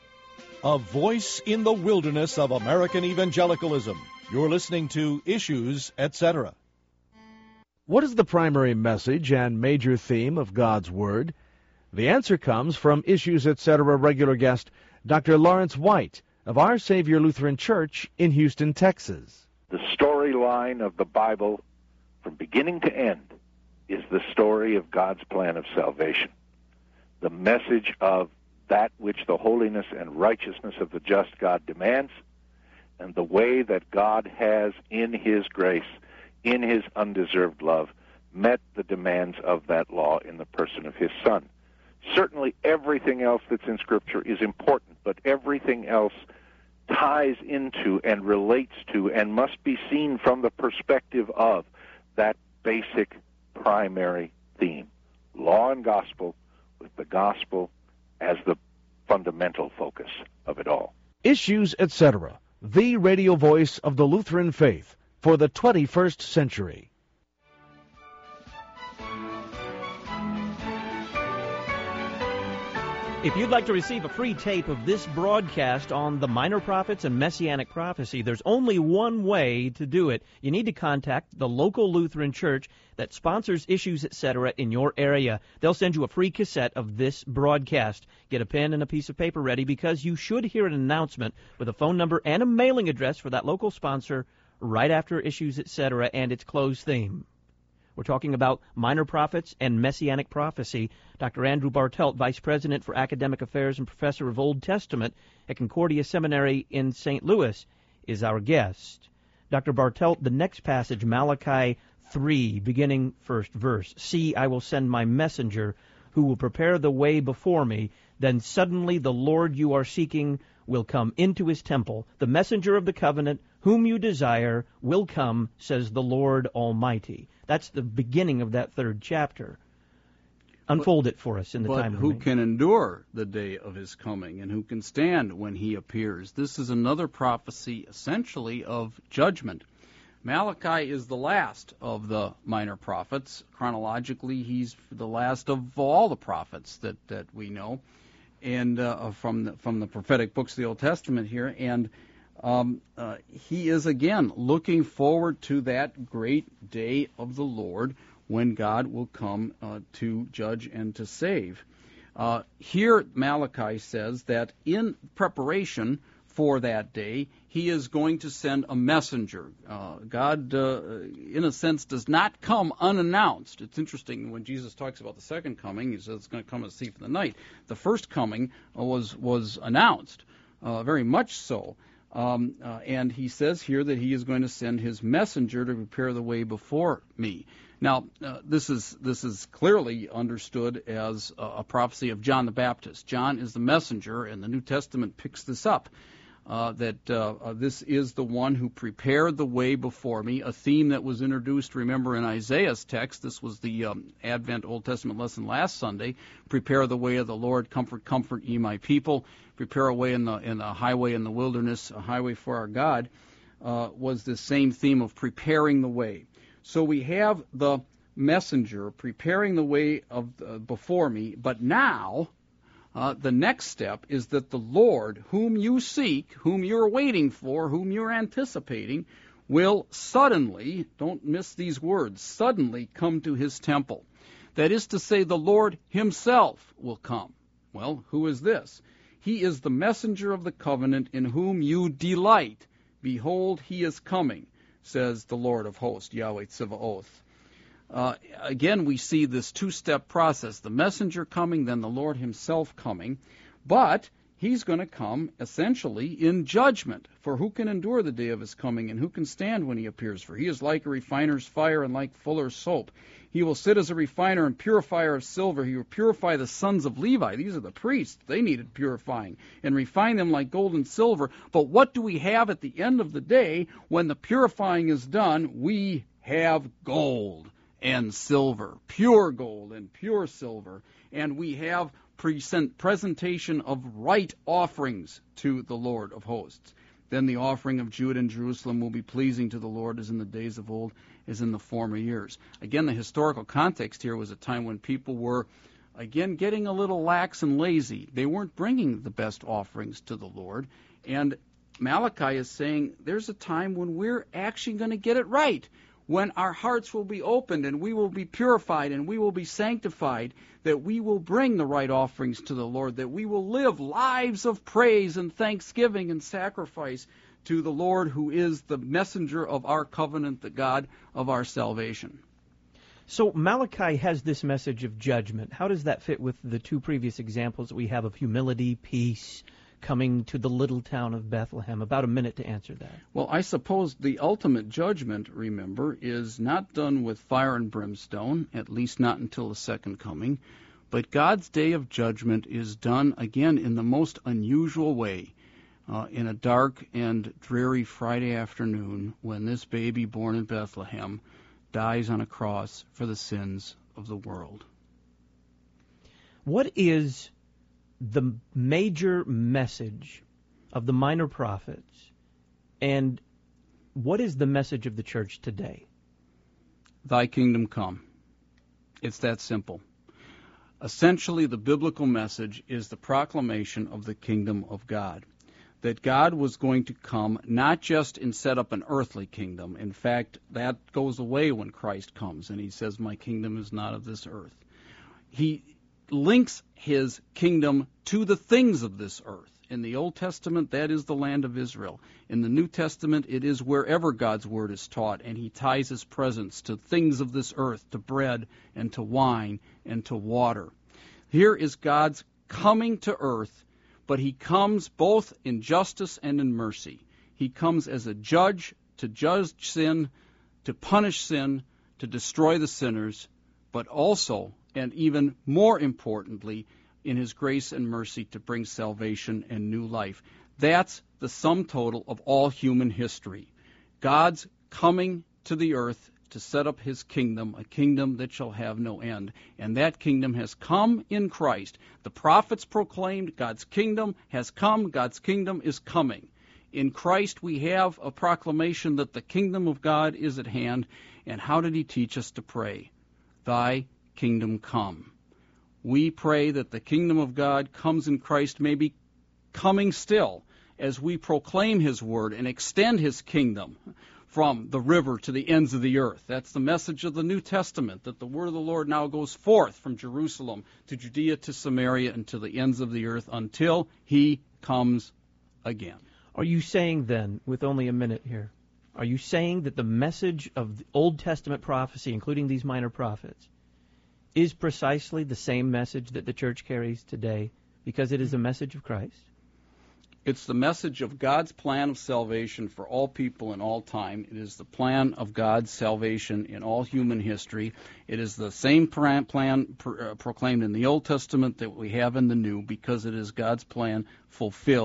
A voice in the wilderness of American evangelicalism. You're listening to Issues, et cetera. What is the primary message and major theme of God's Word? The answer comes from Issues, et cetera regular guest Doctor Lawrence White of Our Savior Lutheran Church in Houston, Texas. The storyline of the Bible from beginning to end is the story of God's plan of salvation, the message of that which the holiness and righteousness of the just God demands, and the way that God has, in his grace, in his undeserved love, met the demands of that law in the person of his Son. Certainly everything else that's in Scripture is important, but everything else ties into and relates to and must be seen from the perspective of that basic primary theme, law and gospel, with the gospel as the fundamental focus of it all. Issues, et cetera, the radio voice of the Lutheran faith for the twenty-first century. If you'd like to receive a free tape of this broadcast on the minor prophets and messianic prophecy, there's only one way to do it. You need to contact the local Lutheran church that sponsors Issues, et cetera in your area. They'll send you a free cassette of this broadcast. Get a pen and a piece of paper ready, because you should hear an announcement with a phone number and a mailing address for that local sponsor right after Issues, et cetera and its close theme. We're talking about minor prophets and messianic prophecy. Doctor Andrew Bartelt, Vice President for Academic Affairs and Professor of Old Testament at Concordia Seminary in Saint Louis, is our guest. Doctor Bartelt, the next passage, Malachi three, beginning first verse. See, I will send my messenger who will prepare the way before me. Then suddenly the Lord you are seeking will come into his temple. The messenger of the covenant, whom you desire, will come, says the Lord Almighty. That's the beginning of that third chapter. Unfold but, it for us in the but time who remaining. can endure the day of his coming, and who can stand when he appears? This is another prophecy, essentially, of judgment. Malachi is the last of the minor prophets. Chronologically, he's the last of all the prophets that, that we know, and uh, from the, from the prophetic books of the Old Testament here. And Um, uh, he is, again, looking forward to that great day of the Lord when God will come uh, to judge and to save. Uh, here, Malachi says that in preparation for that day, he is going to send a messenger. Uh, God, uh, in a sense, does not come unannounced. It's interesting, when Jesus talks about the second coming, he says it's going to come as a thief in the night. The first coming uh, was, was announced, uh, very much so. Um, uh, and he says here that he is going to send his messenger to prepare the way before me. Now, uh, this is this is clearly understood as a, a prophecy of John the Baptist. John is the messenger, and the New Testament picks this up. uh, that uh, uh, this is the one who prepared the way before me, a theme that was introduced, remember, in Isaiah's text. This was the um, Advent Old Testament lesson last Sunday. Prepare the way of the Lord, comfort, comfort ye my people. Prepare a way in the, in the highway in the wilderness, a highway for our God, uh, was the same theme of preparing the way. So we have the messenger preparing the way of uh, before me, but now uh, the next step is that the Lord, whom you seek, whom you're waiting for, whom you're anticipating, will suddenly, don't miss these words, suddenly come to his temple. That is to say, the Lord himself will come. Well, who is this? He is the messenger of the covenant in whom you delight. Behold, he is coming, says the Lord of hosts, Yahweh Tzevaoth. Uh, again, we see this two-step process, the messenger coming, then the Lord himself coming. But he's going to come, essentially, in judgment. For who can endure the day of his coming, and who can stand when he appears? For he is like a refiner's fire and like fuller's soap. He will sit as a refiner and purifier of silver. He will purify the sons of Levi. These are the priests. They needed purifying. And refine them like gold and silver. But what do we have at the end of the day? When the purifying is done, we have gold and silver, pure gold and pure silver. And we have present, presentation of right offerings to the Lord of hosts. Then the offering of Judah and Jerusalem will be pleasing to the Lord as in the days of old, as in the former years. Again, the historical context here was a time when people were, again, getting a little lax and lazy. They weren't bringing the best offerings to the Lord. And Malachi is saying there's a time when we're actually going to get it right, when our hearts will be opened and we will be purified and we will be sanctified, that we will bring the right offerings to the Lord, that we will live lives of praise and thanksgiving and sacrifice to the Lord, who is the messenger of our covenant, the God of our salvation. So Malachi has this message of judgment. How does that fit with the two previous examples that we have of humility, peace, coming to the little town of Bethlehem? About a minute to answer that. Well, I suppose the ultimate judgment, remember, is not done with fire and brimstone, at least not until the second coming. But God's day of judgment is done, again, in the most unusual way, uh, in a dark and dreary Friday afternoon when this baby born in Bethlehem dies on a cross for the sins of the world. What is the major message of the minor prophets, and what is the message of the church today? Thy kingdom come. It's that simple. Essentially, the biblical message is the proclamation of the kingdom of God, that God was going to come not just and set up an earthly kingdom. In fact, that goes away when Christ comes, and he says, my kingdom is not of this earth. He links his kingdom to the things of this earth. In the Old Testament, that is the land of Israel. In the New Testament, it is wherever God's word is taught, and he ties his presence to things of this earth, to bread and to wine and to water. Here is God's coming to earth, but he comes both in justice and in mercy. He comes as a judge to judge sin, to punish sin, to destroy the sinners, but also, and even more importantly, in his grace and mercy to bring salvation and new life. That's the sum total of all human history. God's coming to the earth to set up his kingdom, a kingdom that shall have no end. And that kingdom has come in Christ. The prophets proclaimed God's kingdom has come, God's kingdom is coming. In Christ we have a proclamation that the kingdom of God is at hand. And how did he teach us to pray? Thy kingdom come. We pray that the kingdom of God comes in Christ, may be coming still as we proclaim his word and extend his kingdom from the river to the ends of the earth. That's the message of the New Testament, that the word of the Lord now goes forth from Jerusalem to Judea to Samaria and to the ends of the earth until he comes again. Are you saying then, with only a minute here, are you saying that the message of the Old Testament prophecy, including these minor prophets, is precisely the same message that the church carries today because it is a message of Christ? It's the message of God's plan of salvation for all people in all time. It is the plan of God's salvation in all human history. It is the same plan pro- uh, proclaimed in the Old Testament that we have in the New, because it is God's plan fulfilled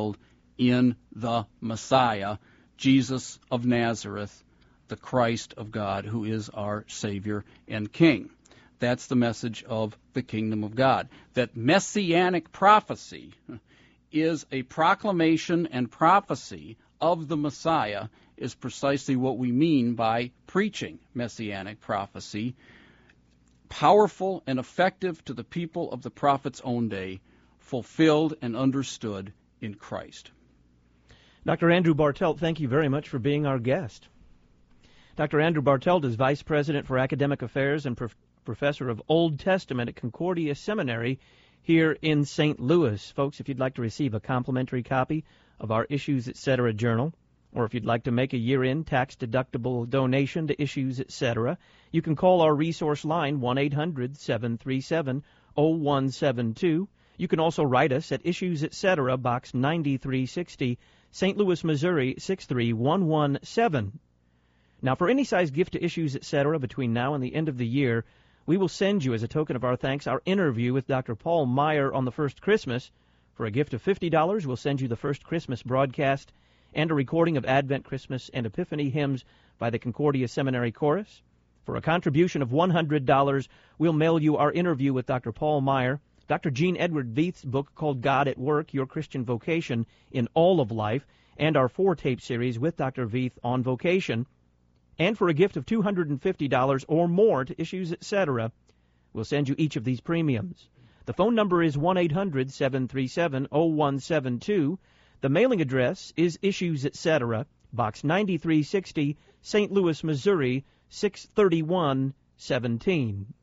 in the Messiah, Jesus of Nazareth, the Christ of God, who is our Savior and King. That's the message of the kingdom of God. That messianic prophecy is a proclamation and prophecy of the Messiah is precisely what we mean by preaching messianic prophecy, powerful and effective to the people of the prophet's own day, fulfilled and understood in Christ. Doctor Andrew Bartelt, thank you very much for being our guest. Doctor Andrew Bartelt is Vice President for Academic Affairs and Prof- Professor of Old Testament at Concordia Seminary here in Saint Louis. Folks, if you'd like to receive a complimentary copy of our Issues Etc. journal, or if you'd like to make a year-end tax-deductible donation to Issues Etc., you can call our resource line, one eight hundred seven three seven oh one seven two. You can also write us at Issues Etc., Box ninety-three sixty, Saint Louis, Missouri, six three one one seven. Now, for any size gift to Issues Etc. between now and the end of the year, we will send you, as a token of our thanks, our interview with Doctor Paul Meier on the first Christmas. For a gift of fifty dollars, we'll send you the first Christmas broadcast and a recording of Advent, Christmas, and Epiphany hymns by the Concordia Seminary Chorus. For a contribution of one hundred dollars, we'll mail you our interview with Doctor Paul Meier, Doctor Gene Edward Veith's book called God at Work, Your Christian Vocation in All of Life, and our four-tape series with Doctor Veith on vocation. And for a gift of two hundred fifty dollars or more to Issues Etc., we'll send you each of these premiums. The phone number is one eight hundred seven three seven oh one seven two. The mailing address is Issues Etc., Box ninety-three sixty, Saint Louis, Missouri, six thirty-one seventeen.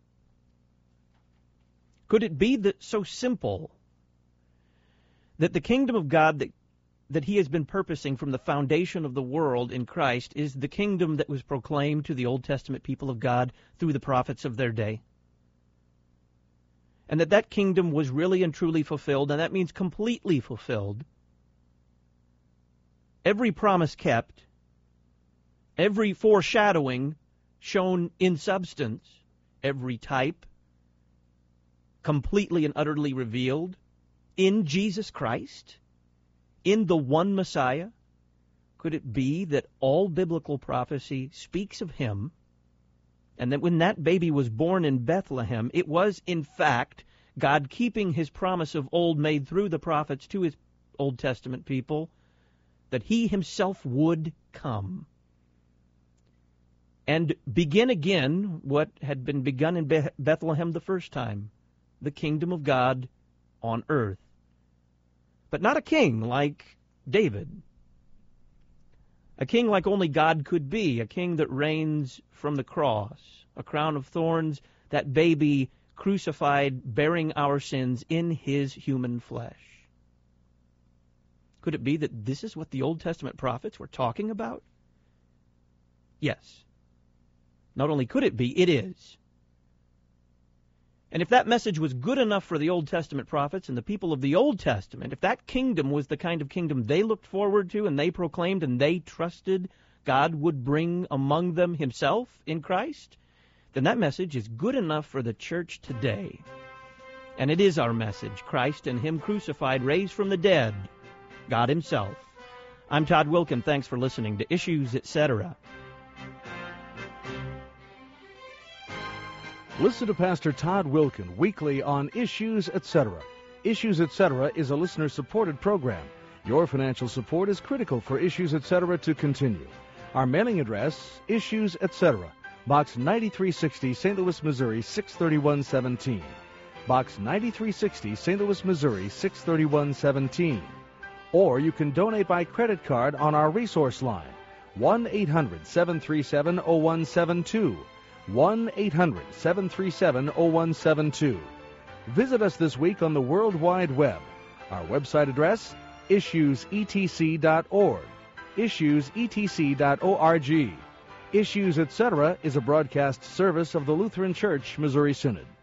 Could it be that so simple that the kingdom of God that that he has been purposing from the foundation of the world in Christ is the kingdom that was proclaimed to the Old Testament people of God through the prophets of their day? And that that kingdom was really and truly fulfilled, and that means completely fulfilled. Every promise kept, every foreshadowing shown in substance, every type completely and utterly revealed in Jesus Christ, in the one Messiah. Could it be that all biblical prophecy speaks of him, and that when that baby was born in Bethlehem, it was, in fact, God keeping his promise of old made through the prophets to his Old Testament people, that he himself would come and begin again what had been begun in Be- Bethlehem the first time, the kingdom of God on earth. But not a king like David, a king like only God could be, a king that reigns from the cross, a crown of thorns, that baby crucified, bearing our sins in his human flesh. Could it be that this is what the Old Testament prophets were talking about? Yes. Not only could it be, it is. And if that message was good enough for the Old Testament prophets and the people of the Old Testament, if that kingdom was the kind of kingdom they looked forward to and they proclaimed and they trusted God would bring among them himself in Christ, then that message is good enough for the church today. And it is our message, Christ and him crucified, raised from the dead, God himself. I'm Todd Wilkin. Thanks for listening to Issues Etc. Listen to Pastor Todd Wilkin weekly on Issues Etc. Issues Etc. is a listener-supported program. Your financial support is critical for Issues Etc. to continue. Our mailing address, Issues Etc., Box ninety-three sixty, Saint Louis, Missouri, six thirty-one seventeen. Box ninety-three sixty, Saint Louis, Missouri, six thirty-one seventeen. Or you can donate by credit card on our resource line, one eight hundred seven three seven oh one seven two. one eight hundred seven three seven oh one seven two. Visit us this week on the World Wide Web. Our website address, issues e t c dot org, issues e t c dot org. Issues Etc. is a broadcast service of the Lutheran Church Missouri Synod.